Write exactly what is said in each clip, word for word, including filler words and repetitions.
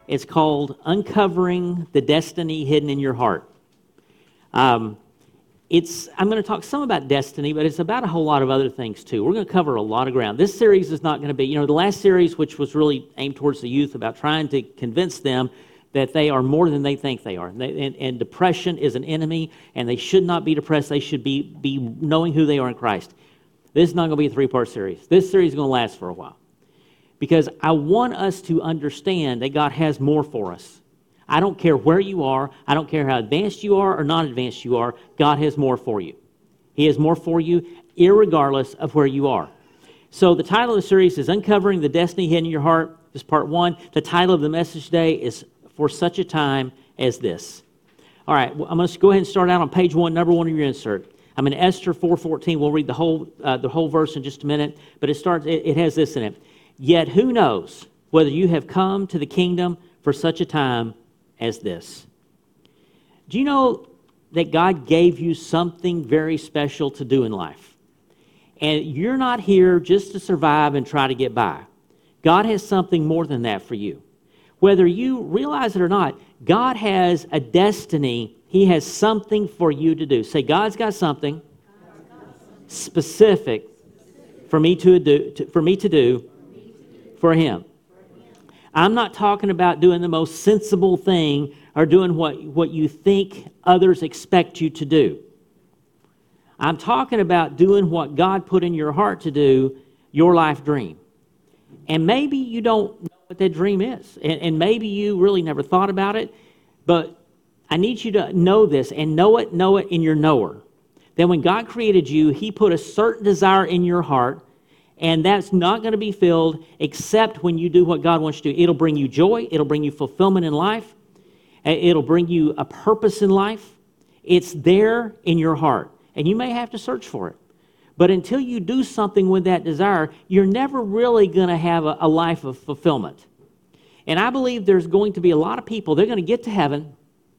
It's called Uncovering the Destiny Hidden in Your Heart. Um, it's I'm going to talk some about destiny, but it's about a whole lot of other things too. We're going to cover a lot of ground. This series is not going to be, you know, the last series, which was really aimed towards the youth about trying to convince them that they are more than they think they are. And, they, and, and depression is an enemy, and they should not be depressed. They should be, be knowing who they are in Christ. This is not going to be a three-part series. This series is going to last for a while. Because I want us to understand that God has more for us. I don't care where you are. I don't care how advanced you are or not advanced you are. God has more for you. He has more for you, irregardless of where you are. So the title of the series is Uncovering the Destiny Hidden in Your Heart. This is part one. The title of the message today is For Such a Time as This. All right, well, I'm going to go ahead and start out on page one, number one of your insert. I'm in Esther four fourteen. We'll read the whole uh, the whole verse in just a minute, but it starts. It, it has this in it. Yet who knows whether you have come to the kingdom for such a time as this? Do you know that God gave you something very special to do in life? And you're not here just to survive and try to get by. God has something more than that for you. Whether you realize it or not, God has a destiny. He has something for you to do. Say, God's got something specific for me to do, to, for me to do for Him. I'm not talking about doing the most sensible thing or doing what, what you think others expect you to do. I'm talking about doing what God put in your heart to do, your life dream. And maybe you don't know what that dream is. And, and maybe you really never thought about it. But I need you to know this and know it, know it in your knower. That when God created you, He put a certain desire in your heart. And that's not going to be filled except when you do what God wants you to do. It'll bring you joy. It'll bring you fulfillment in life. It'll bring you a purpose in life. It's there in your heart. And you may have to search for it. But until you do something with that desire, you're never really going to have a, a life of fulfillment. And I believe there's going to be a lot of people, they're going to get to heaven,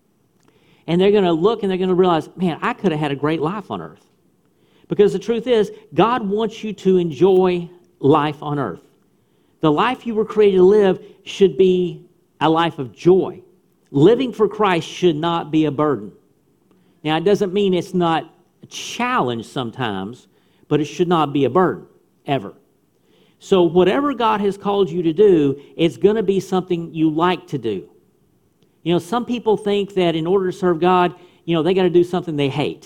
and they're going to look and they're going to realize, man, I could have had a great life on earth. Because the truth is, God wants you to enjoy life on earth. The life you were created to live should be a life of joy. Living for Christ should not be a burden. Now, it doesn't mean it's not a challenge sometimes, but it should not be a burden, ever. So whatever God has called you to do, it's going to be something you like to do. You know, some people think that in order to serve God, you know, they got to do something they hate.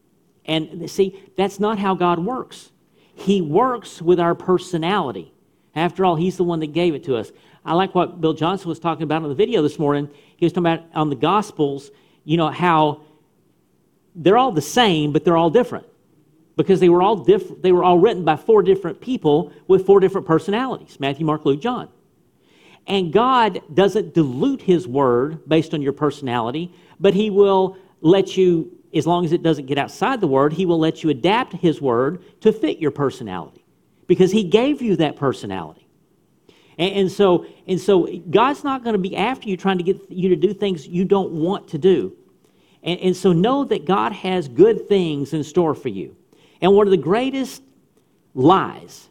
And see, that's not how God works. He works with our personality. After all, He's the one that gave it to us. I like what Bill Johnson was talking about in the video this morning. He was talking about on the Gospels, you know, how they're all the same, but they're all different. Because they were all different. They were all written by four different people with four different personalities: Matthew, Mark, Luke, John. And God doesn't dilute His word based on your personality, but He will let you, as long as it doesn't get outside the word, He will let you adapt His word to fit your personality, because He gave you that personality. And, and so, and so, God's not going to be after you trying to get you to do things you don't want to do. And, and so, know that God has good things in store for you. And one of the greatest lies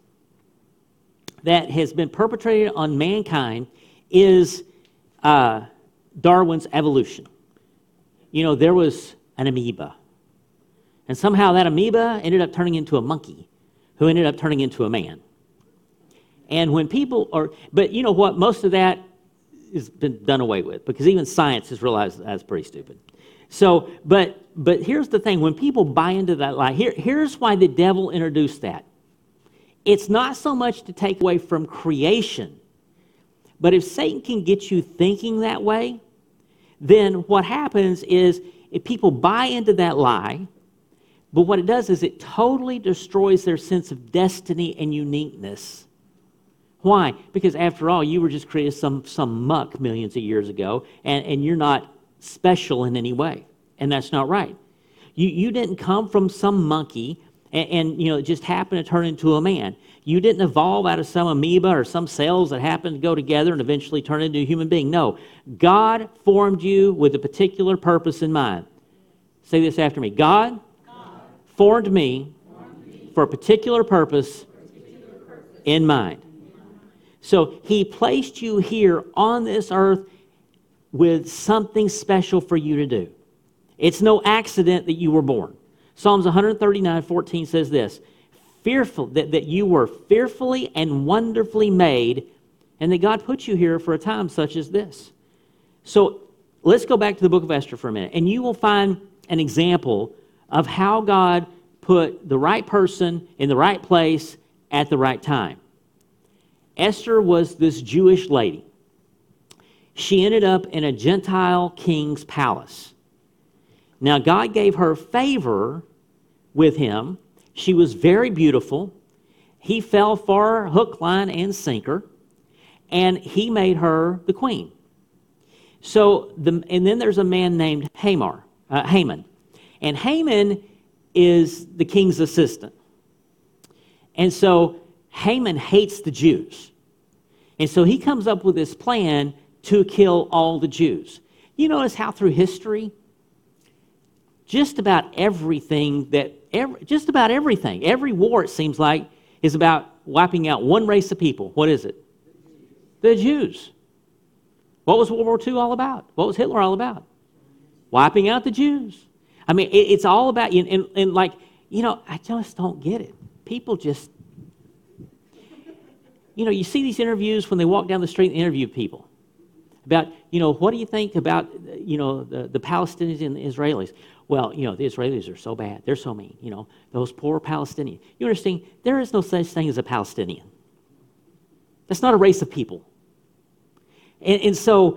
that has been perpetrated on mankind is uh, Darwin's evolution. You know, there was an amoeba. And somehow that amoeba ended up turning into a monkey, who ended up turning into a man. And when people are, but you know what, most of that has been done away with, because even science has realized that's pretty stupid. So, but but here's the thing, when people buy into that lie, here, here's why the devil introduced that. It's not so much to take away from creation, but if Satan can get you thinking that way, then what happens is if people buy into that lie, but what it does is it totally destroys their sense of destiny and uniqueness. Why? Because after all, you were just created some, some muck millions of years ago, and, and you're not special in any way. And that's not right. You, you didn't come from some monkey and, and you know, it just happened to turn into a man. You didn't evolve out of some amoeba or some cells that happened to go together and eventually turn into a human being. No, God formed you with a particular purpose in mind. Say this after me. God, God formed, me formed me for a particular purpose, for a particular purpose in mind. So he placed you here on this earth with something special for you to do. It's no accident that you were born. Psalms one thirty-nine fourteen says this, fearful that, that you were fearfully and wonderfully made, and that God put you here for a time such as this. So let's go back to the book of Esther for a minute, and you will find an example of how God put the right person in the right place at the right time. Esther was this Jewish lady. She ended up in a Gentile king's palace. Now, God gave her favor with him. She was very beautiful. He fell for her hook, line, and sinker, and he made her the queen. So, the, and then there's a man named Hamar, uh, Haman. And Haman is the king's assistant. And so Haman hates the Jews. And so he comes up with this plan to kill all the Jews. You notice how through history, just about everything that, every, just about everything, every war it seems like is about wiping out one race of people. What is it? The Jews. What was World War Two all about? What was Hitler all about? Wiping out the Jews. I mean, it, it's all about, and, and, and like, you know, I just don't get it. People just, you know, you see these interviews when they walk down the street and interview people about, you know, what do you think about, you know, the, the Palestinians and the Israelis? Well, you know, the Israelis are so bad. They're so mean, you know, those poor Palestinians. You understand, there is no such thing as a Palestinian. That's not a race of people. And, and so,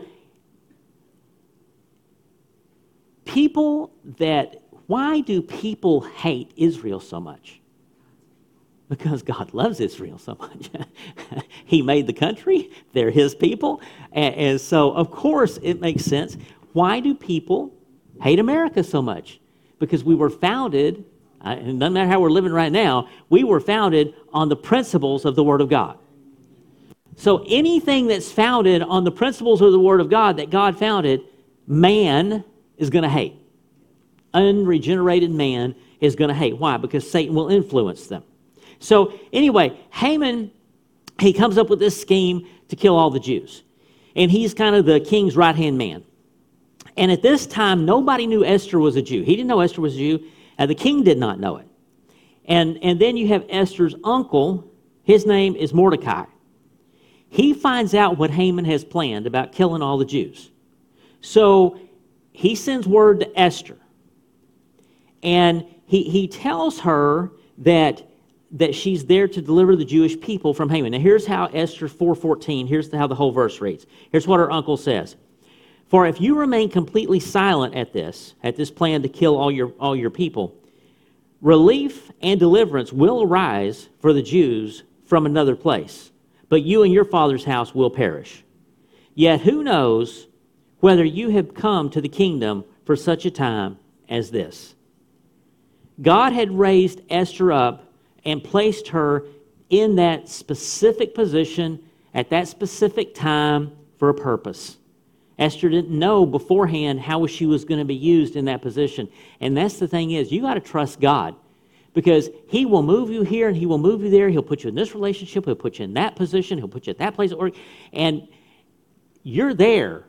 people that, why do people hate Israel so much? Because God loves Israel so much. He made the country. They're his people. And, and so, of course, it makes sense. Why do people hate America so much? Because we were founded, uh, and it doesn't matter how we're living right now, we were founded on the principles of the Word of God. So anything that's founded on the principles of the Word of God that God founded, man is going to hate. Unregenerated man is going to hate. Why? Because Satan will influence them. So anyway, Haman, he comes up with this scheme to kill all the Jews. And he's kind of the king's right-hand man. And at this time, nobody knew Esther was a Jew. He didn't know Esther was a Jew. Uh, the king did not know it. And, and then you have Esther's uncle. His name is Mordecai. He finds out what Haman has planned about killing all the Jews. So he sends word to Esther. And he, he tells her that, that she's there to deliver the Jewish people from Haman. Now here's how Esther four fourteen, here's how the whole verse reads. Here's what her uncle says. For if you remain completely silent at this, at this plan to kill all your, all your people, relief and deliverance will arise for the Jews from another place, but you and your father's house will perish. Yet who knows whether you have come to the kingdom for such a time as this? God had raised Esther up and placed her in that specific position at that specific time for a purpose. Esther didn't know beforehand how she was going to be used in that position. And that's the thing is, you got to trust God, because he will move you here and he will move you there. He'll put you in this relationship. He'll put you in that position. He'll put you at that place at work. And you're there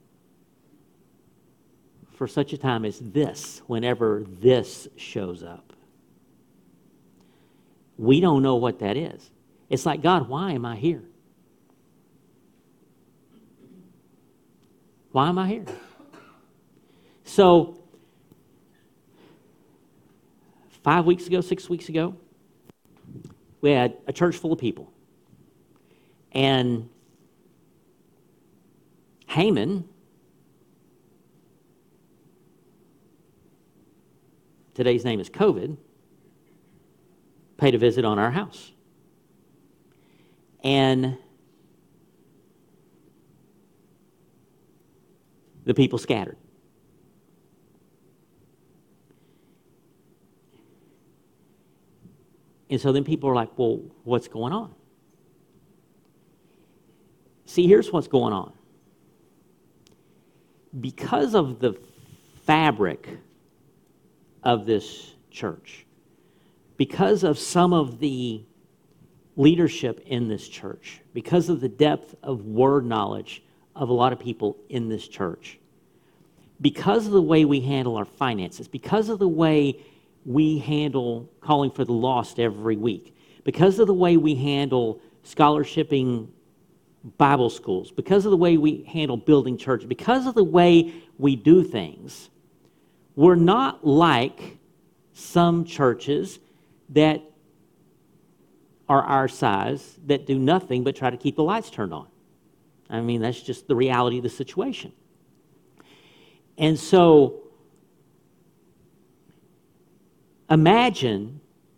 for such a time as this, whenever this shows up. We don't know what that is. It's like, God, why am I here? Why am I here? So, five weeks ago, six weeks ago, we had a church full of people. And Haman, today's name is COVID, paid a visit on our house. And the people scattered. And so then people are like, well, what's going on? See, here's what's going on. Because of the fabric of this church, because of some of the leadership in this church, because of the depth of word knowledge of a lot of people in this church, because of the way we handle our finances, because of the way we handle calling for the lost every week, because of the way we handle scholarshiping Bible schools, because of the way we handle building churches, because of the way we do things, we're not like some churches that are our size that do nothing but try to keep the lights turned on. I mean, that's just the reality of the situation. And so, imagine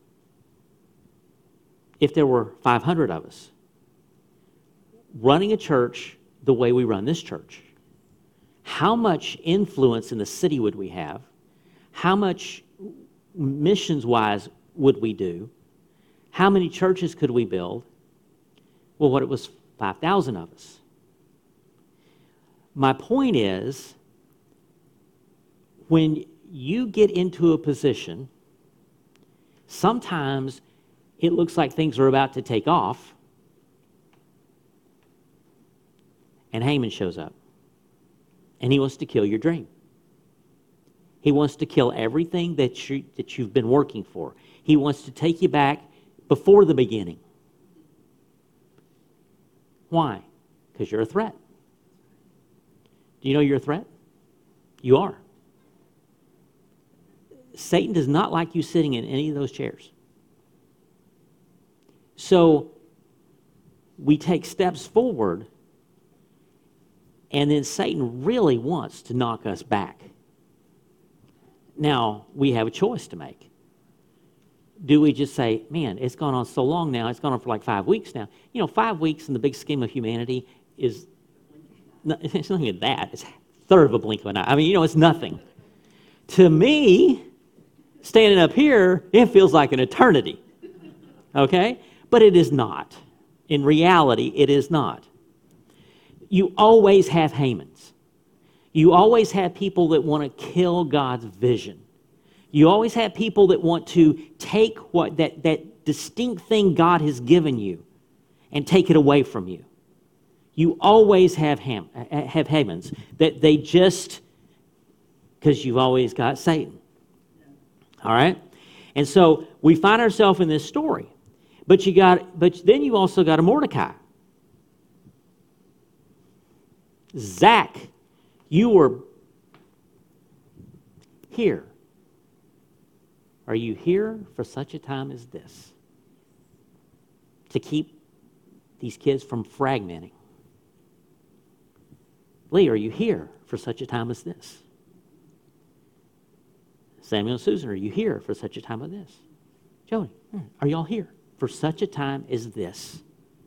if there were five hundred of us running a church the way we run this church. How much influence in the city would we have? How much missions-wise would we do? How many churches could we build? Well, what it was five thousand of us. My point is, when you get into a position, sometimes it looks like things are about to take off, and Haman shows up, and he wants to kill your dream. He wants to kill everything that, you, that you've been working for. He wants to take you back before the beginning. Why? Because you're a threat. Do you know you're a threat? You are. Satan does not like you sitting in any of those chairs. So we take steps forward, and then Satan really wants to knock us back. Now, we have a choice to make. Do we just say, man, it's gone on so long now, it's gone on for like five weeks now. You know, five weeks in the big scheme of humanity is, it's not even that, it's a third of a blink of an eye. I mean, you know, it's nothing. To me, standing up here, it feels like an eternity, okay? But it is not. In reality, it is not. You always have Hamans. You always have people that want to kill God's vision. You always have people that want to take what that, that distinct thing God has given you and take it away from you. You always have Ham, have Hamans that they just, because you've always got Satan. All right? And so we find ourselves in this story. But you got, but then you also got a Mordecai. Zach, you were here. Are you here for such a time as this? To keep these kids from fragmenting. Lee, are you here for such a time as this? Samuel and Susan, are you here for such a time as this? Jody, are y'all here for such a time as this?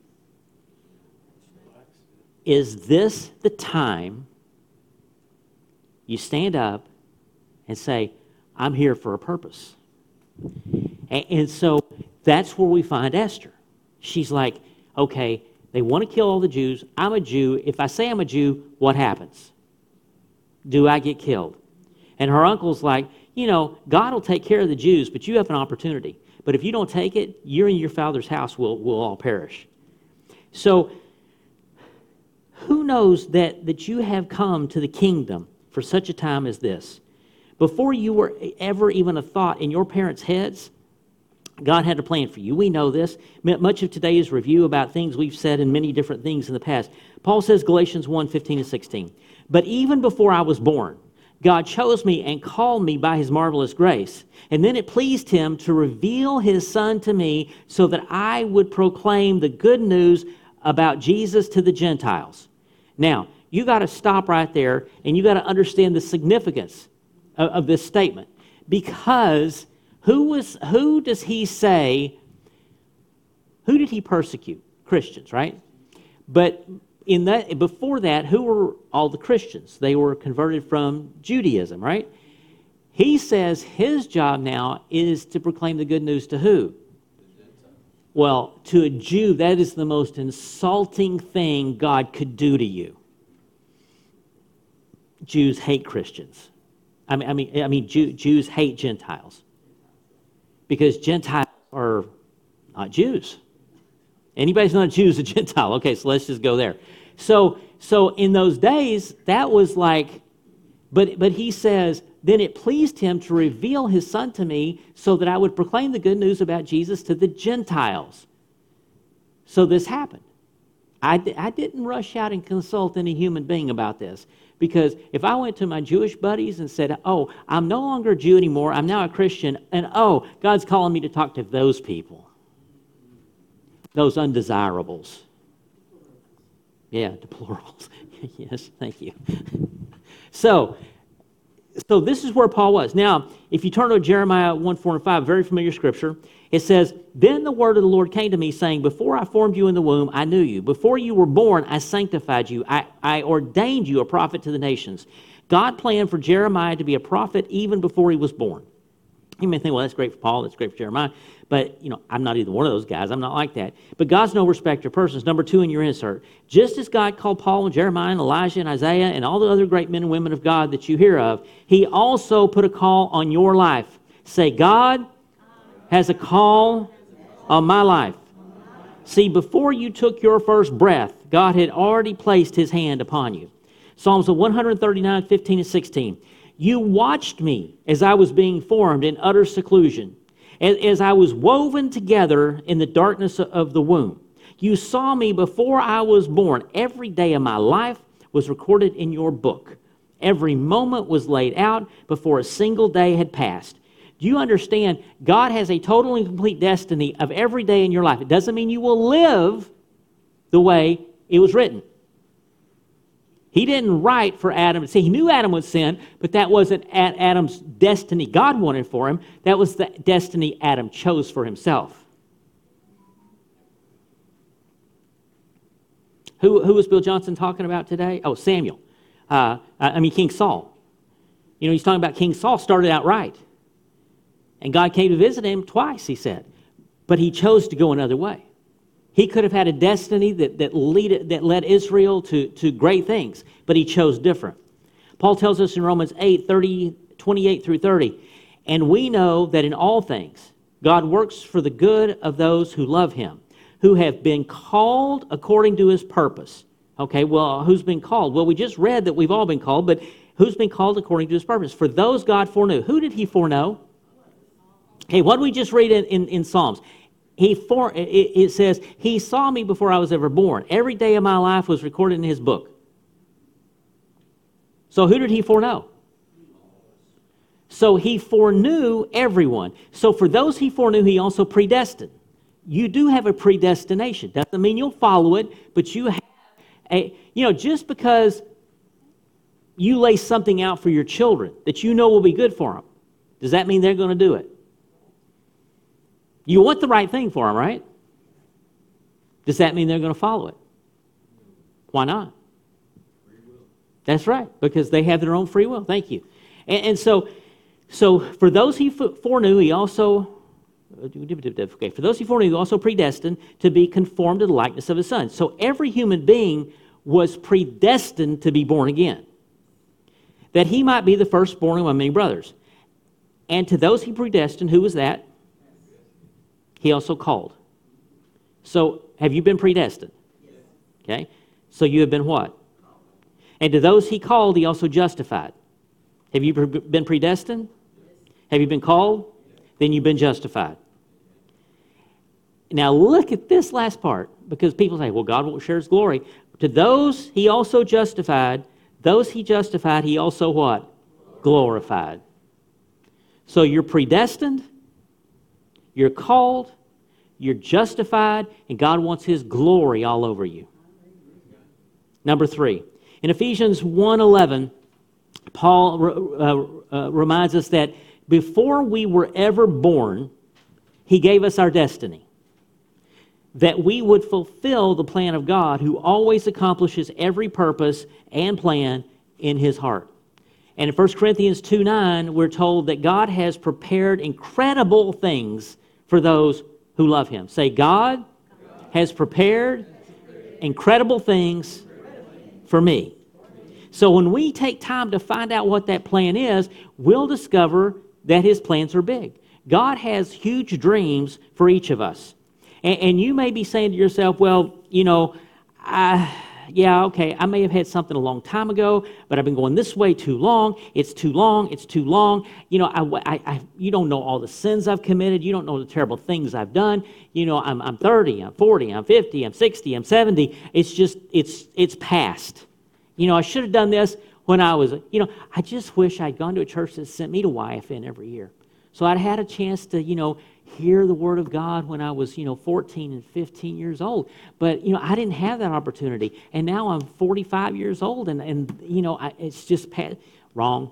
Is this the time you stand up and say, I'm here for a purpose? And, and so that's where we find Esther. She's like, okay, they want to kill all the Jews. I'm a Jew. If I say I'm a Jew, what happens? Do I get killed? And her uncle's like, you know, God will take care of the Jews, but you have an opportunity. But if you don't take it, you and your father's house will, will all perish. So who knows that, that you have come to the kingdom for such a time as this? Before you were ever even a thought in your parents' heads, God had a plan for you. We know this. Much of today's review about things we've said and many different things in the past. Paul says, Galatians one, fifteen and sixteen, but even before I was born, God chose me and called me by his marvelous grace. And then it pleased him to reveal his son to me so that I would proclaim the good news about Jesus to the Gentiles. Now, you got to stop right there and you got to understand the significance of, of this statement. Because who was who does he say, who did he persecute? Christians, right? But in that, before that, who were all the Christians? They were converted from Judaism, right? He says his job now is to proclaim the good news to who? Well, to a Jew, that is the most insulting thing God could do to you. Jews hate Christians. I mean, I mean, I mean, Jew, Jews hate Gentiles because Gentiles are not Jews. Anybody's not a Jew is a Gentile. Okay, so let's just go there. So, so in those days, that was like, but but he says, then it pleased him to reveal his son to me so that I would proclaim the good news about Jesus to the Gentiles. So this happened. I, I didn't rush out and consult any human being about this, because if I went to my Jewish buddies and said, oh, I'm no longer a Jew anymore, I'm now a Christian, and oh, God's calling me to talk to those people, those undesirables. Yeah, deplorables. Yes, thank you. So, so this is where Paul was. Now, if you turn to Jeremiah one, four, and five, very familiar scripture, it says, then the word of the Lord came to me, saying, before I formed you in the womb, I knew you. Before you were born, I sanctified you. I, I ordained you a prophet to the nations. God planned for Jeremiah to be a prophet even before he was born. You may think, well, that's great for Paul, that's great for Jeremiah. But, you know, I'm not either one of those guys. I'm not like that. But God's no respecter of persons. Number two in your insert. Just as God called Paul and Jeremiah and Elijah and Isaiah and all the other great men and women of God that you hear of, he also put a call on your life. Say, God has a call on my life. See, before you took your first breath, God had already placed his hand upon you. Psalms one thirty-nine, fifteen, and sixteen. You watched me as I was being formed in utter seclusion, as, as I was woven together in the darkness of the womb. You saw me before I was born. Every day of my life was recorded in your book. Every moment was laid out before a single day had passed. Do you understand? God has a total and complete destiny of every day in your life. It doesn't mean you will live the way it was written. He didn't write for Adam. See, he knew Adam would sin, but that wasn't Adam's destiny God wanted for him. That was the destiny Adam chose for himself. Who, who was Bill Johnson talking about today? Oh, Samuel. Uh, I mean, King Saul. You know, he's talking about King Saul started out right. And God came to visit him twice, he said. But he chose to go another way. He could have had a destiny that, that, lead, that led Israel to, to great things, but he chose different. Paul tells us in Romans eight, thirty, twenty-eight through thirty, and we know that in all things God works for the good of those who love him, who have been called according to his purpose. Okay, well, who's been called? Well, we just read that we've all been called, but who's been called according to his purpose? For those God foreknew. Who did he foreknow? Okay, what did we just read in, in, in Psalms? He for, it, it says, he saw me before I was ever born. Every day of my life was recorded in his book. So who did he foreknow? So he foreknew everyone. So for those he foreknew, he also predestined. You do have a predestination. Doesn't mean you'll follow it, but you have a, you know, just because you lay something out for your children that you know will be good for them, does that mean they're going to do it? You want the right thing for them, right? Does that mean they're going to follow it? Why not? That's right, because they have their own free will. Thank you. And, and so, so for those he foreknew, he also, okay, for those he foreknew, he also predestined to be conformed to the likeness of his son. So every human being was predestined to be born again, that he might be the firstborn among many brothers. And to those he predestined, who was that? He also called. So have you been predestined? Okay. So you have been what? And to those he called, he also justified. Have you been predestined? Have you been called? Then you've been justified. Now look at this last part, because people say, well, God won't share his glory. To those he also justified, those he justified, he also what? Glorified. So you're predestined, you're called, you're justified, and God wants his glory all over you. Number three, in Ephesians one eleven, Paul uh, uh, reminds us that before we were ever born, he gave us our destiny, that we would fulfill the plan of God, who always accomplishes every purpose and plan in his heart. And in First Corinthians two nine, we're told that God has prepared incredible things for those who love him. Say, God has prepared incredible things for me. So when we take time to find out what that plan is, we'll discover that his plans are big. God has huge dreams for each of us. And, and you may be saying to yourself, well, you know, I, yeah, okay, I may have had something a long time ago, but I've been going this way too long. It's too long. It's too long. You know, I, I, I, you don't know all the sins I've committed. You don't know the terrible things I've done. You know, I'm, I'm thirty, I'm forty, I'm fifty, I'm sixty, I'm seventy. It's just, it's, it's past. You know, I should have done this when I was, you know, I just wish I'd gone to a church that sent me to Y F N every year. So I'd had a chance to, you know, hear the Word of God when I was, you know, fourteen and fifteen years old. But, you know, I didn't have that opportunity. And now I'm forty-five years old, and, and you know, I, it's just past, wrong.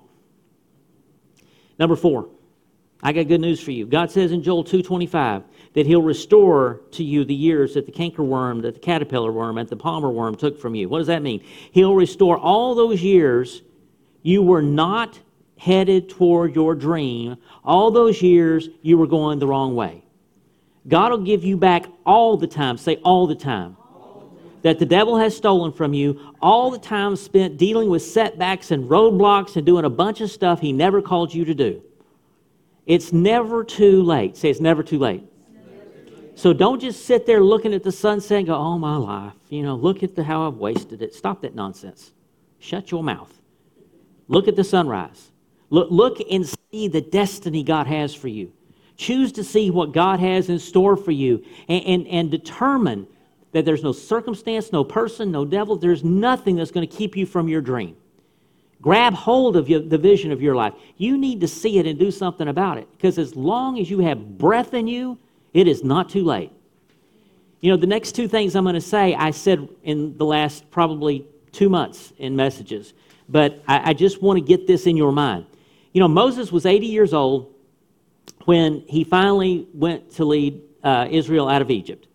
Number four, I got good news for you. God says in Joel two twenty-five that He'll restore to you the years that the cankerworm, that the caterpillar worm, and the palmer worm took from you. What does that mean? He'll restore all those years you were not headed toward your dream, all those years you were going the wrong way. God will give you back all the time, say all the time, that the devil has stolen from you, all the time spent dealing with setbacks and roadblocks and doing a bunch of stuff He never called you to do. It's never too late. Say it's never too late. So don't just sit there looking at the sunset and go, oh, my life, you know, look at the, how I've wasted it. Stop that nonsense. Shut your mouth. Look at the sunrise. Look, look and see the destiny God has for you. Choose to see what God has in store for you, and, and, and determine that there's no circumstance, no person, no devil. There's nothing that's going to keep you from your dream. Grab hold of your, the vision of your life. You need to see it and do something about it, because as long as you have breath in you, it is not too late. You know, the next two things I'm going to say, I said in the last probably two months in messages, but I, I just want to get this in your mind. You know, Moses was eighty years old when he finally went to lead uh, Israel out of Egypt.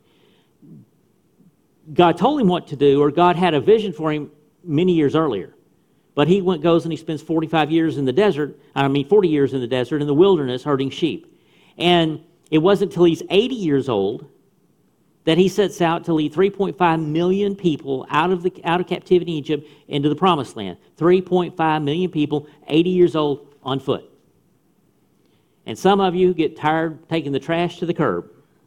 God told him what to do, or God had a vision for him many years earlier. But he went, goes and he spends forty-five years in the desert, I mean forty years in the desert, in the wilderness, herding sheep. And it wasn't until he's eighty years old that he sets out to lead three point five million people out of, the, out of captivity in Egypt into the Promised Land. three point five million people, eighty years old, on foot. And some of you get tired taking the trash to the curb.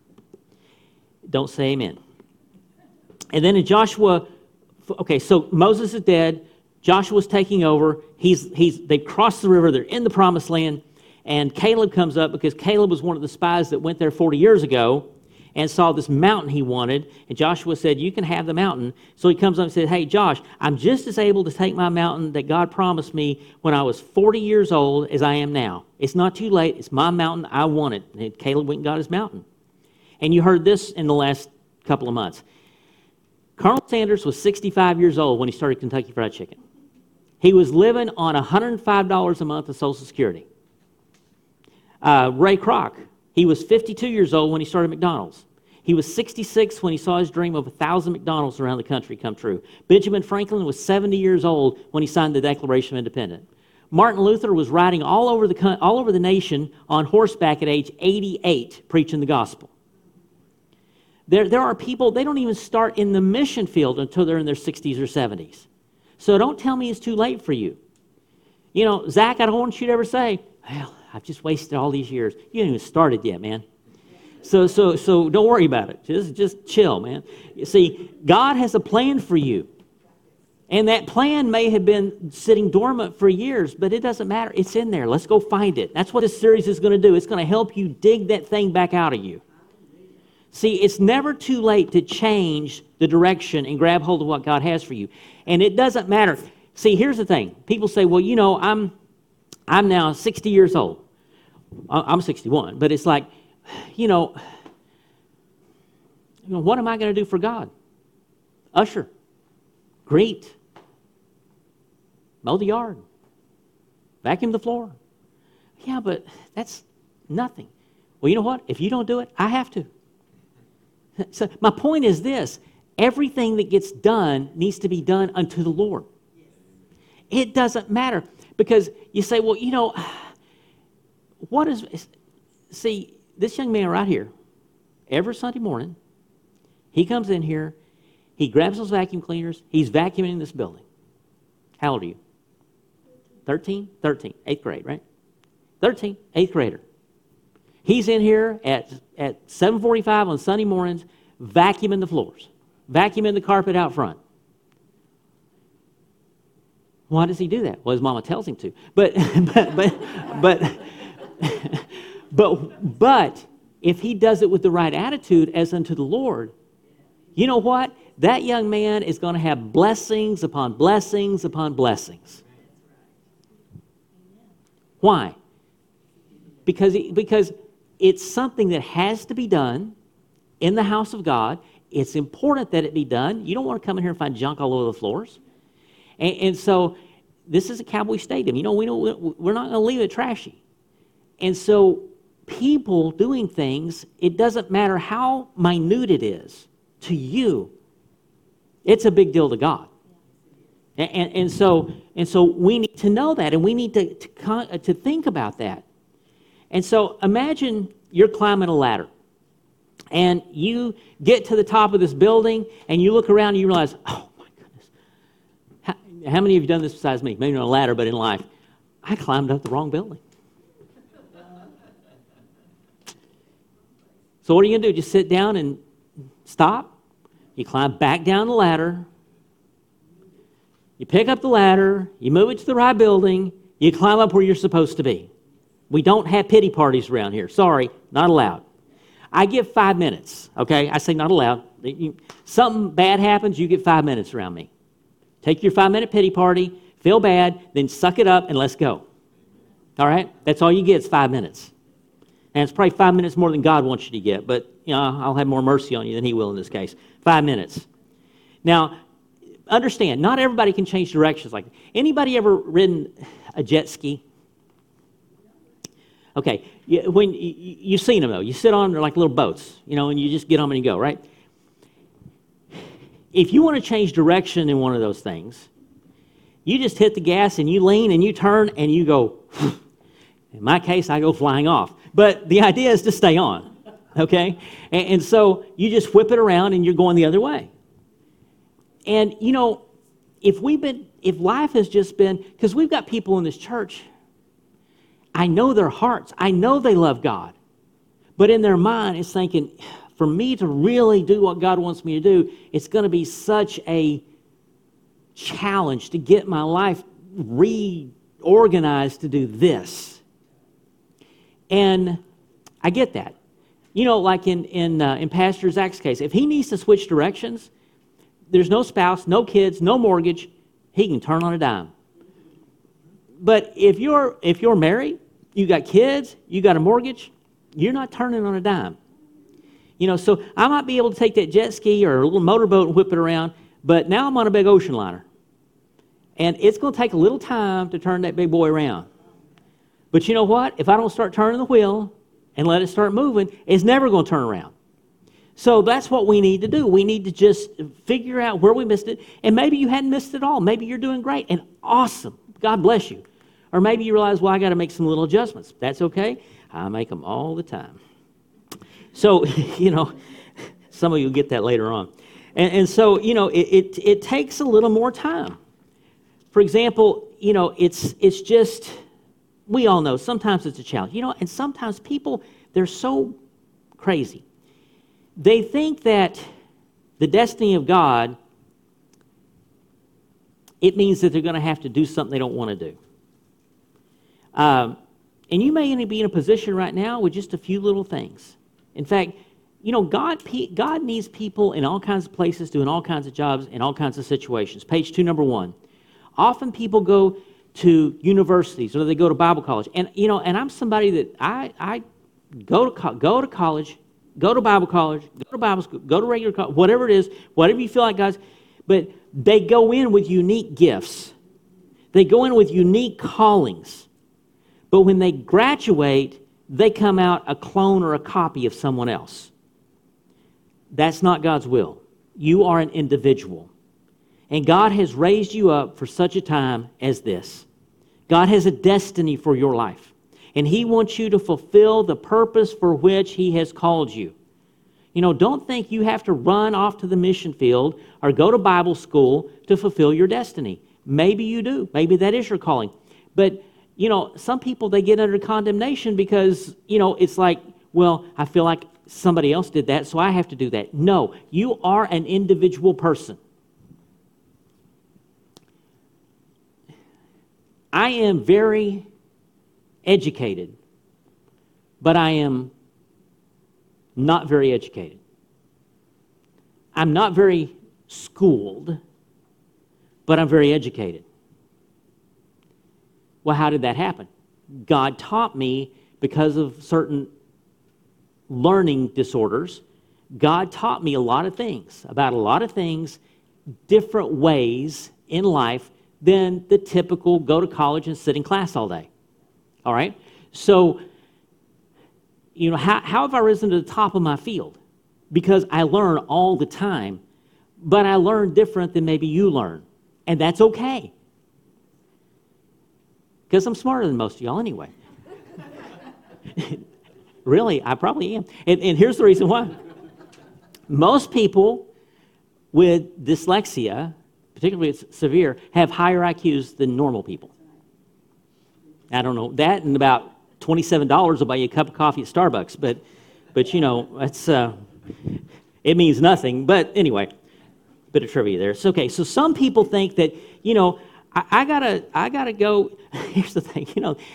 Don't say amen. And then in Joshua, okay, so Moses is dead. Joshua's taking over. He's, he's, they've crossed the river. They're in the Promised Land. And Caleb comes up because Caleb was one of the spies that went there forty years ago and saw this mountain he wanted. And Joshua said, you can have the mountain. So he comes up and said, hey, Josh, I'm just as able to take my mountain that God promised me when I was forty years old as I am now. It's not too late. It's my mountain. I want it. And Caleb went and got his mountain. And you heard this in the last couple of months. Colonel Sanders was sixty-five years old when he started Kentucky Fried Chicken. He was living on one hundred five dollars a month of Social Security. Uh, Ray Kroc, he was fifty-two years old when he started McDonald's. He was sixty-six when he saw his dream of one thousand McDonald's around the country come true. Benjamin Franklin was seventy years old when he signed the Declaration of Independence. Martin Luther was riding all over the, all over the nation on horseback at age eighty-eight, preaching the gospel. There, there are people, they don't even start in the mission field until they're in their sixties or seventies. So don't tell me it's too late for you. You know, Zach, I don't want you to ever say, well, I've just wasted all these years. You haven't even started yet, man. So, so, so don't worry about it. Just, just chill, man. You see, God has a plan for you. And that plan may have been sitting dormant for years, but it doesn't matter. It's in there. Let's go find it. That's what this series is going to do. It's going to help you dig that thing back out of you. See, it's never too late to change the direction and grab hold of what God has for you. And it doesn't matter. See, here's the thing. People say, well, you know, I'm I'm now sixty years old. I'm sixty-one. But it's like, you know, you know what am I going to do for God? Usher. Greet. Mow the yard. Vacuum the floor. Yeah, but that's nothing. Well, you know what? If you don't do it, I have to. So my point is this. Everything that gets done needs to be done unto the Lord. It doesn't matter. Because you say, well, you know, what is... See, this young man right here, every Sunday morning, he comes in here, he grabs those vacuum cleaners, he's vacuuming this building. How old are you? thirteen? thirteen. Eighth grade, right? thirteen. Eighth grader. He's in here at, at seven forty-five on Sunday mornings, vacuuming the floors, vacuuming the carpet out front. Why does he do that? Well, his mama tells him to. But, but, but, but, but, but if he does it with the right attitude as unto the Lord, you know what? That young man is going to have blessings upon blessings upon blessings. Why? Because, he, because it's something that has to be done in the house of God. It's important that it be done. You don't want to come in here and find junk all over the floors. And, and so this is a Cowboy Stadium. You know, we don't, we're not going to leave it trashy. And so people doing things, it doesn't matter how minute it is to you, it's a big deal to God. And, and, and, so, and so we need to know that, and we need to, to, to think about that. And so imagine you're climbing a ladder, and you get to the top of this building, and you look around and you realize, oh, how many of you have done this besides me? Maybe not a ladder, but in life. I climbed up the wrong building. So what are you going to do? Just sit down and stop? You climb back down the ladder. You pick up the ladder. You move it to the right building. You climb up where you're supposed to be. We don't have pity parties around here. Sorry, not allowed. I give five minutes, okay? I say not allowed. Something bad happens, you get five minutes around me. Take your five-minute pity party, feel bad, then suck it up and let's go. All right? That's all you get is five minutes. And it's probably five minutes more than God wants you to get, but you know, I'll have more mercy on you than he will in this case. Five minutes. Now, understand, not everybody can change directions like that. Anybody ever ridden a jet ski? Okay, you, when you, you've seen them though. You sit on, they're like little boats, you know, and you just get on and you go, right? If you want to change direction in one of those things, you just hit the gas and you lean and you turn and you go, in my case, I go flying off. But the idea is to stay on, okay? And, and so you just whip it around and you're going the other way. And, you know, if we've been, if life has just been, because we've got people in this church, I know their hearts. I know they love God. But in their mind, it's thinking, for me to really do what God wants me to do, it's going to be such a challenge to get my life reorganized to do this. And I get that. You know, like in, in, uh, in Pastor Zach's case, if he needs to switch directions, there's no spouse, no kids, no mortgage, he can turn on a dime. But if you're, if you're married, you got kids, you got a mortgage, you're not turning on a dime. You know, so I might be able to take that jet ski or a little motorboat and whip it around, but now I'm on a big ocean liner. And it's going to take a little time to turn that big boy around. But you know what? If I don't start turning the wheel and let it start moving, it's never going to turn around. So that's what we need to do. We need to just figure out where we missed it. And maybe you hadn't missed it all. Maybe you're doing great and awesome. God bless you. Or maybe you realize, well, I got to make some little adjustments. That's okay. I make them all the time. So, you know, some of you will get that later on. And, and so, you know, it, it it takes a little more time. For example, you know, it's it's just, we all know, sometimes it's a challenge. You know, and sometimes people, they're so crazy. They think that the destiny of God, it means that they're going to have to do something they don't want to do. Um, and you may only be in a position right now with just a few little things. In fact, you know, God, God needs people in all kinds of places, doing all kinds of jobs, in all kinds of situations. Page two, number one. Often people go to universities or they go to Bible college. And, you know, and I'm somebody that I, I go to go to college, go to Bible college, go to Bible school, go to regular college, whatever it is, whatever you feel like God's, but they go in with unique gifts. They go in with unique callings. But when they graduate, they come out a clone or a copy of someone else. That's not God's will. You are an individual. And God has raised you up for such a time as this. God has a destiny for your life. And He wants you to fulfill the purpose for which He has called you. You know, don't think you have to run off to the mission field or go to Bible school to fulfill your destiny. Maybe you do. Maybe that is your calling. But you know, some people, they get under condemnation because, you know, it's like, well, I feel like somebody else did that, so I have to do that. No, you are an individual person. I am very educated, but I am not very educated. I'm not very schooled, but I'm very educated. Well, how did that happen? God taught me because of certain learning disorders. God taught me a lot of things, about a lot of things, different ways in life than the typical go to college and sit in class all day. All right? So, you know, how, how have I risen to the top of my field? Because I learn all the time, but I learn different than maybe you learn. And that's okay. Because I'm smarter than most of y'all anyway. Really, I probably am. And, and here's the reason why. Most people with dyslexia, particularly if it's severe, have higher I Qs than normal people. I don't know. That and about twenty-seven dollars will buy you a cup of coffee at Starbucks. But, but you know, that's, uh, it means nothing. But anyway, bit of trivia there. It's okay. So some people think that, you know, I, I gotta, I gotta go. Here's the thing, you know,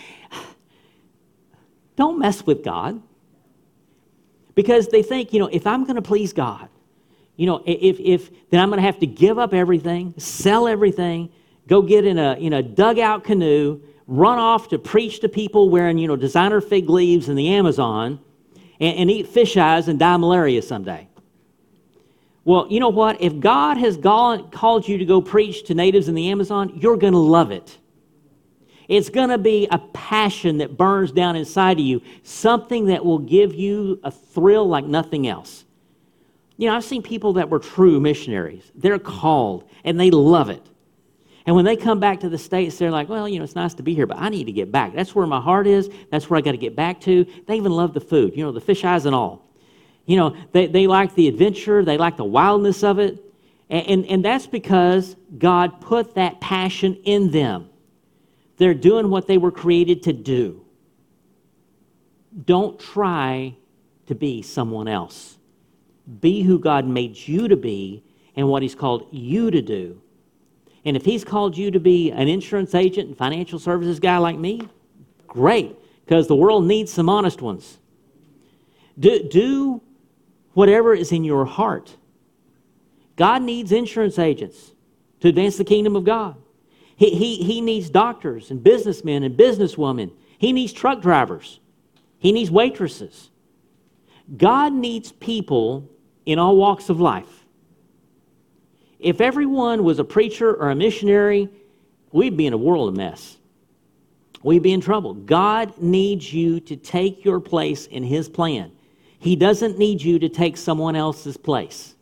don't mess with God, because they think, you know, if I'm going to please God, you know, if if then I'm going to have to give up everything, sell everything, go get in a in a dugout canoe, run off to preach to people wearing, you know, designer fig leaves in the Amazon, and, and eat fish eyes and die of malaria someday. Well, you know what? If God has gone, called you to go preach to natives in the Amazon, you're going to love it. It's going to be a passion that burns down inside of you, something that will give you a thrill like nothing else. You know, I've seen people that were true missionaries. They're called, and they love it. And when they come back to the States, they're like, well, you know, it's nice to be here, but I need to get back. That's where my heart is. That's where I got to get back to. They even love the food, you know, the fish eyes and all. You know, they, they like the adventure. They like the wildness of it. And, and, and that's because God put that passion in them. They're doing what they were created to do. Don't try to be someone else. Be who God made you to be and what He's called you to do. And if He's called you to be an insurance agent and financial services guy like me, great, because the world needs some honest ones. Do, do whatever is in your heart. God needs insurance agents to advance the kingdom of God. He, he, he needs doctors and businessmen and businesswomen. He needs truck drivers. He needs waitresses. God needs people in all walks of life. If everyone was a preacher or a missionary, we'd be in a world of mess. We'd be in trouble. God needs you to take your place in His plan. He doesn't need you to take someone else's place.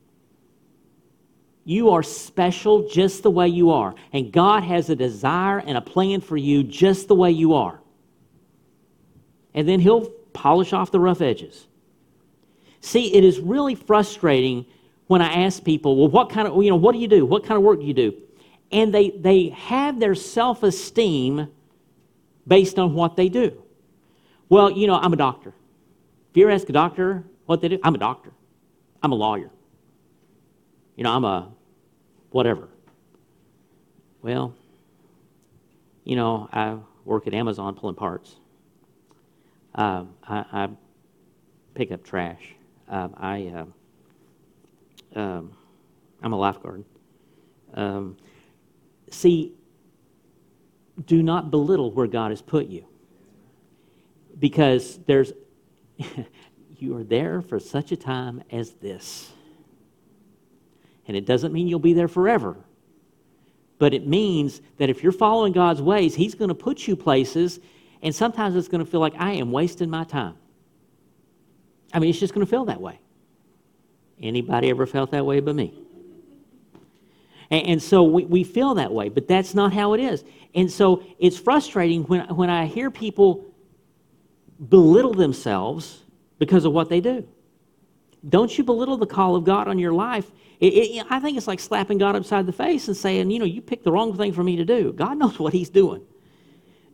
You are special just the way you are. And God has a desire and a plan for you just the way you are. And then He'll polish off the rough edges. See, it is really frustrating when I ask people, well, what kind of, you know, what do you do? What kind of work do you do? And they, they have their self-esteem based on what they do. Well, you know, I'm a doctor. If you ever ask a doctor what they do, I'm a doctor. I'm a lawyer. You know, I'm a whatever. Well, you know, I work at Amazon pulling parts. Uh, I, I pick up trash. Uh, I, uh, um, I'm a lifeguard. Um, see, do not belittle where God has put you, because there's you are there for such a time as this. And it doesn't mean you'll be there forever. But it means that if you're following God's ways, He's going to put you places, and sometimes it's going to feel like I am wasting my time. I mean, it's just going to feel that way. Anybody ever felt that way but me? And, and so we, we feel that way, but that's not how it is. And so it's frustrating when, when I hear people belittle themselves because of what they do. Don't you belittle the call of God on your life. It, it, I think it's like slapping God upside the face and saying, you know, you picked the wrong thing for me to do. God knows what He's doing.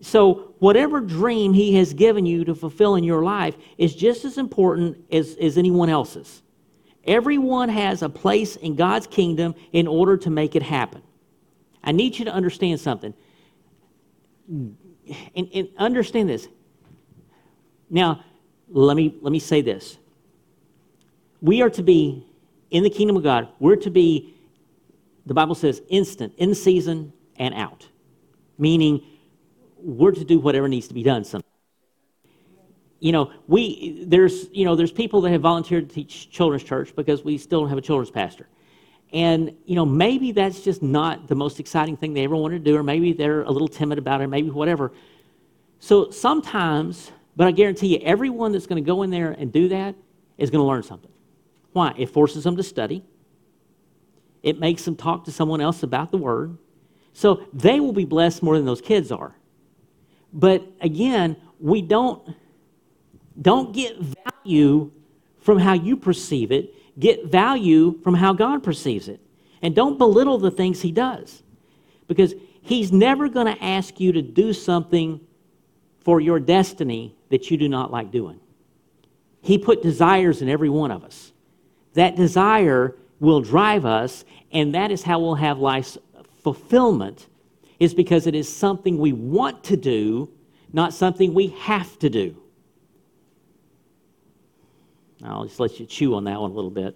So whatever dream he has given you to fulfill in your life is just as important as, as anyone else's. Everyone has a place in God's kingdom in order to make it happen. I need you to understand something. And, and understand this. Now, let me, let me say this. We are to be, in the kingdom of God, we're to be, the Bible says, instant, in season and out. Meaning, we're to do whatever needs to be done sometimes. You know, we there's you know there's people that have volunteered to teach children's church because we still don't have a children's pastor, and you know maybe that's just not the most exciting thing they ever wanted to do, or maybe they're a little timid about it, maybe whatever. So sometimes, but I guarantee you, everyone that's going to go in there and do that is going to learn something. Why? It forces them to study. It makes them talk to someone else about the Word. So they will be blessed more than those kids are. But again, we don't. Don't get value from how you perceive it. Get value from how God perceives it. And don't belittle the things he does. Because he's never going to ask you to do something for your destiny that you do not like doing. He put desires in every one of us. That desire will drive us, and that is how we'll have life's fulfillment, is because it is something we want to do, not something we have to do. I'll just let you chew on that one a little bit.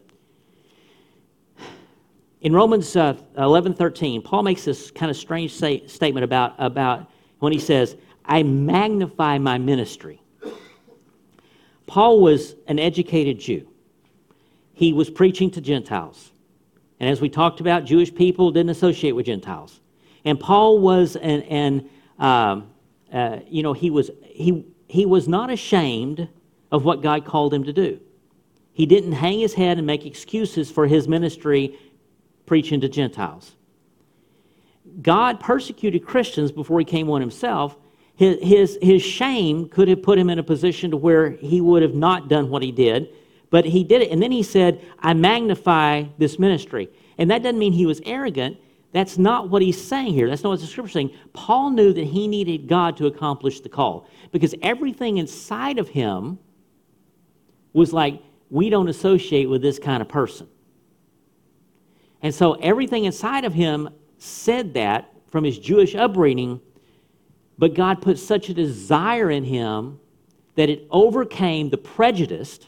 In Romans uh, eleven thirteen, Paul makes this kind of strange say, statement about, about when he says, I magnify my ministry. Paul was an educated Jew. He was preaching to Gentiles. And as we talked about, Jewish people didn't associate with Gentiles. And Paul was an, an um, uh, you know, he was he he was not ashamed of what God called him to do. He didn't hang his head and make excuses for his ministry preaching to Gentiles. God persecuted Christians before he came one himself. His, his, his shame could have put him in a position to where he would have not done what he did, but he did it. And then he said, I magnify this ministry. And that doesn't mean he was arrogant. That's not what he's saying here. That's not what the scripture is saying. Paul knew that he needed God to accomplish the call because everything inside of him was like, we don't associate with this kind of person. And so everything inside of him said that from his Jewish upbringing, but God put such a desire in him that it overcame the prejudice,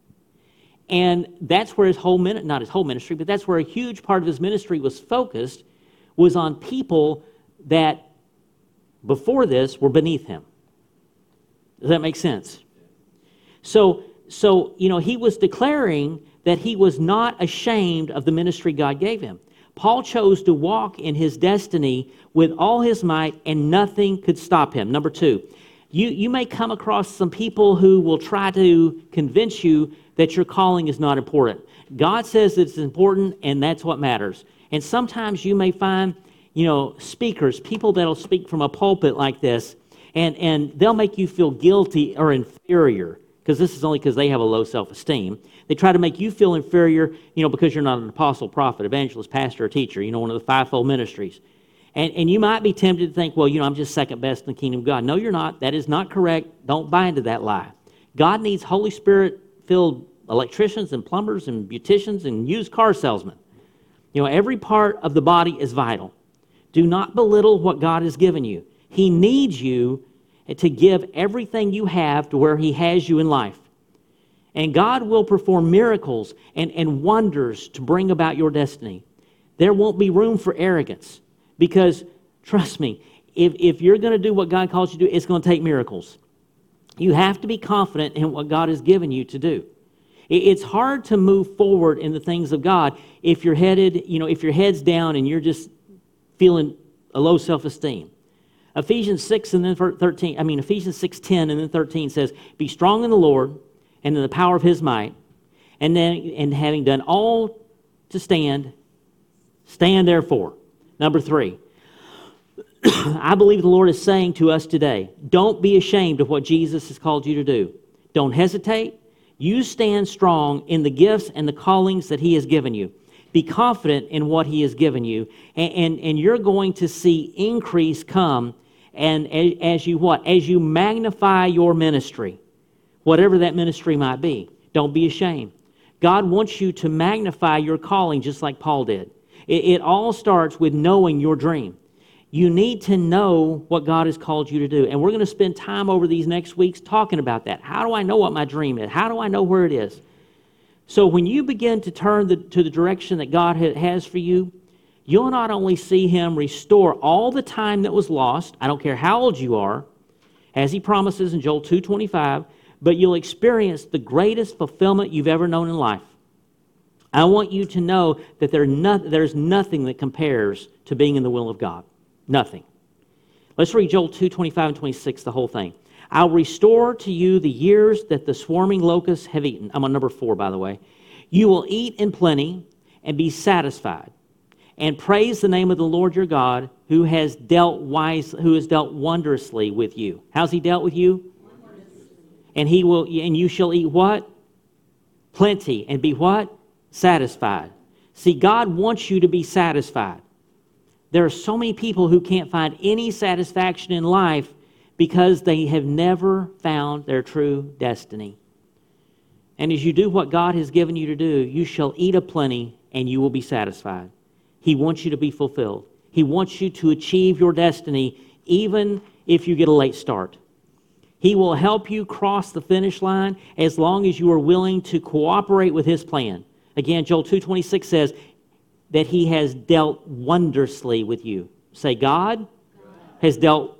and that's where his whole ministry, not his whole ministry, but that's where a huge part of his ministry was focused, was on people that before this were beneath him. Does that make sense? So, So, you know, he was declaring that he was not ashamed of the ministry God gave him. Paul chose to walk in his destiny with all his might, and nothing could stop him. Number two, you, you may come across some people who will try to convince you that your calling is not important. God says it's important, and that's what matters. And sometimes you may find, you know, speakers, people that'll speak from a pulpit like this, and, and they'll make you feel guilty or inferior, because this is only because they have a low self-esteem. They try to make you feel inferior, you know, because you're not an apostle, prophet, evangelist, pastor, or teacher, you know, one of the fivefold ministries. And, and you might be tempted to think, well, you know, I'm just second best in the kingdom of God. No, you're not. That is not correct. Don't buy into that lie. God needs Holy Spirit-filled electricians and plumbers and beauticians and used car salesmen. You know, every part of the body is vital. Do not belittle what God has given you. He needs you to give everything you have to where he has you in life. And God will perform miracles and, and wonders to bring about your destiny. There won't be room for arrogance because, trust me, if, if you're going to do what God calls you to do, it's going to take miracles. You have to be confident in what God has given you to do. It, it's hard to move forward in the things of God if you're headed, you know, if your head's down and you're just feeling a low self-esteem. Ephesians six and then thirteen, I mean Ephesians six ten and then thirteen says, be strong in the Lord and in the power of his might, and then and having done all to stand, stand therefore. Number three, I believe the Lord is saying to us today, don't be ashamed of what Jesus has called you to do. Don't hesitate. You stand strong in the gifts and the callings that he has given you. Be confident in what he has given you, and, and, and you're going to see increase come And a- as you what? As you magnify your ministry, whatever that ministry might be, don't be ashamed. God wants you to magnify your calling just like Paul did. It, it all starts with knowing your dream. You need to know what God has called you to do. And we're going to spend time over these next weeks talking about that. How do I know what my dream is? How do I know where it is? So when you begin to turn the, to the direction that God ha- has for you, you'll not only see Him restore all the time that was lost, I don't care how old you are, as He promises in Joel two twenty-five, but you'll experience the greatest fulfillment you've ever known in life. I want you to know that there no, there's nothing that compares to being in the will of God. Nothing. Let's read Joel two twenty-five and twenty-six, the whole thing. I'll restore to you the years that the swarming locusts have eaten. I'm on number four, by the way. You will eat in plenty and be satisfied, and praise the name of the Lord your God, who has dealt wise, who has dealt wondrously with you. How's He dealt with you? And He will, and you shall eat what? Plenty, and be what? Satisfied. See, God wants you to be satisfied. There are so many people who can't find any satisfaction in life because they have never found their true destiny. And as you do what God has given you to do, you shall eat a plenty and you will be satisfied. He wants you to be fulfilled. He wants you to achieve your destiny even if you get a late start. He will help you cross the finish line as long as you are willing to cooperate with His plan. Again, Joel two twenty-six says that He has dealt wondrously with you. Say, God has dealt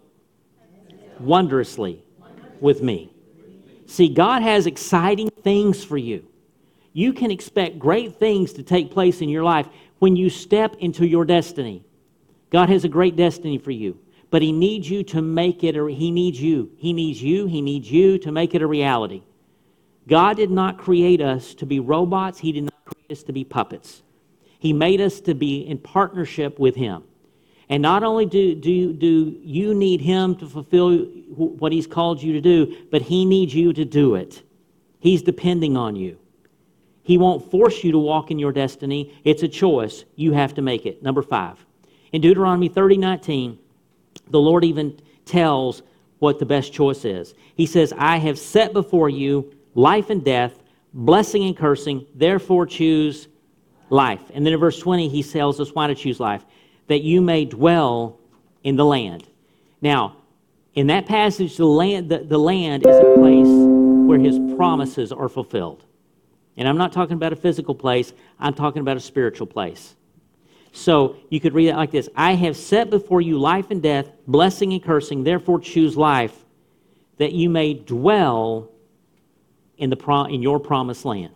wondrously with me. See, God has exciting things for you. You can expect great things to take place in your life when you step into your destiny. God has a great destiny for you, but He needs you to make it, or He needs you. He needs you, He needs you to make it a reality. God did not create us to be robots. He did not create us to be puppets. He made us to be in partnership with Him. And not only do, do, do you need Him to fulfill what He's called you to do, but He needs you to do it. He's depending on you. He won't force you to walk in your destiny. It's a choice. You have to make it. Number five. In Deuteronomy thirty nineteen, the Lord even tells what the best choice is. He says, I have set before you life and death, blessing and cursing, therefore choose life. And then in verse twenty, He tells us why to choose life, that you may dwell in the land. Now, in that passage, the land, the, the land is a place where His promises are fulfilled. And I'm not talking about a physical place, I'm talking about a spiritual place. So you could read it like this: I have set before you life and death, blessing and cursing, therefore choose life, that you may dwell in, the pro- in your promised land.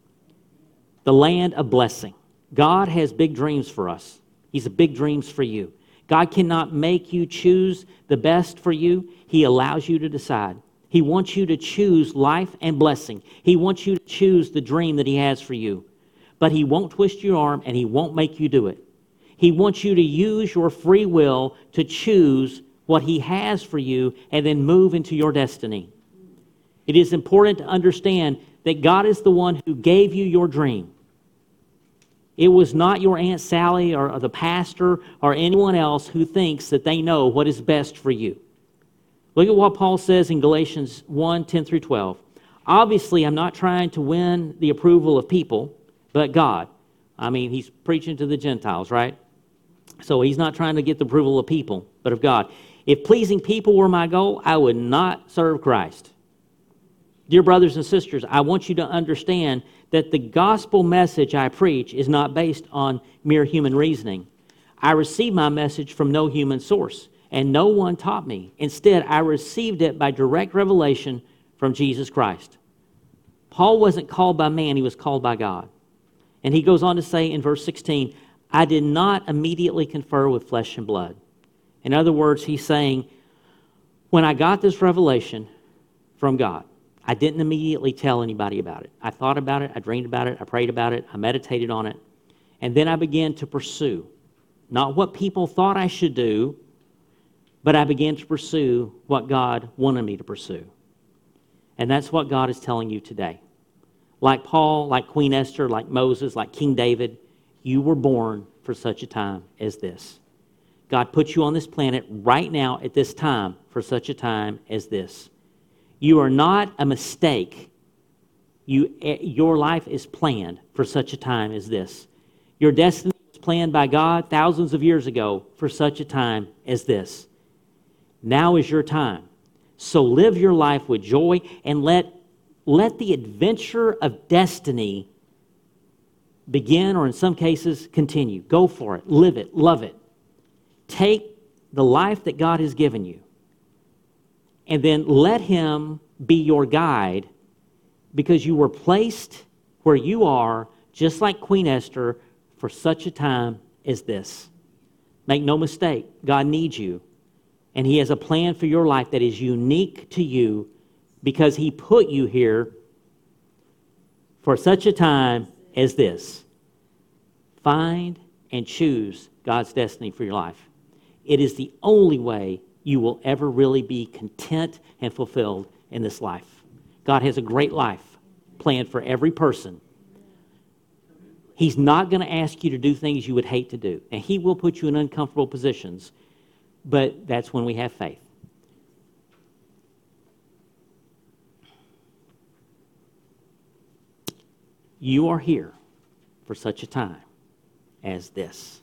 The land of blessing. God has big dreams for us. He's a big dreams for you. God cannot make you choose the best for you. He allows you to decide. He wants you to choose life and blessing. He wants you to choose the dream that He has for you. But He won't twist your arm and He won't make you do it. He wants you to use your free will to choose what He has for you and then move into your destiny. It is important to understand that God is the one who gave you your dream. It was not your Aunt Sally or the pastor or anyone else who thinks that they know what is best for you. Look at what Paul says in Galatians one, ten through twelve. Obviously, I'm not trying to win the approval of people, but God. I mean, he's preaching to the Gentiles, right? So he's not trying to get the approval of people, but of God. If pleasing people were my goal, I would not serve Christ. Dear brothers and sisters, I want you to understand that the gospel message I preach is not based on mere human reasoning. I received my message from no human source, and no one taught me. Instead, I received it by direct revelation from Jesus Christ. Paul wasn't called by man, he was called by God. And he goes on to say in verse sixteen, I did not immediately confer with flesh and blood. In other words, he's saying, when I got this revelation from God, I didn't immediately tell anybody about it. I thought about it, I dreamed about it, I prayed about it, I meditated on it, and then I began to pursue. Not what people thought I should do, but I began to pursue what God wanted me to pursue. And that's what God is telling you today. Like Paul, like Queen Esther, like Moses, like King David, you were born for such a time as this. God put you on this planet right now at this time for such a time as this. You are not a mistake. You, your life is planned for such a time as this. Your destiny was planned by God thousands of years ago for such a time as this. Now is your time. So live your life with joy and let, let the adventure of destiny begin, or in some cases, continue. Go for it. Live it. Love it. Take the life that God has given you and then let Him be your guide, because you were placed where you are, just like Queen Esther, for such a time as this. Make no mistake, God needs you. And He has a plan for your life that is unique to you, because He put you here for such a time as this. Find and choose God's destiny for your life. It is the only way you will ever really be content and fulfilled in this life. God has a great life planned for every person. He's not going to ask you to do things you would hate to do. And He will put you in uncomfortable positions. But that's when we have faith. You are here for such a time as this.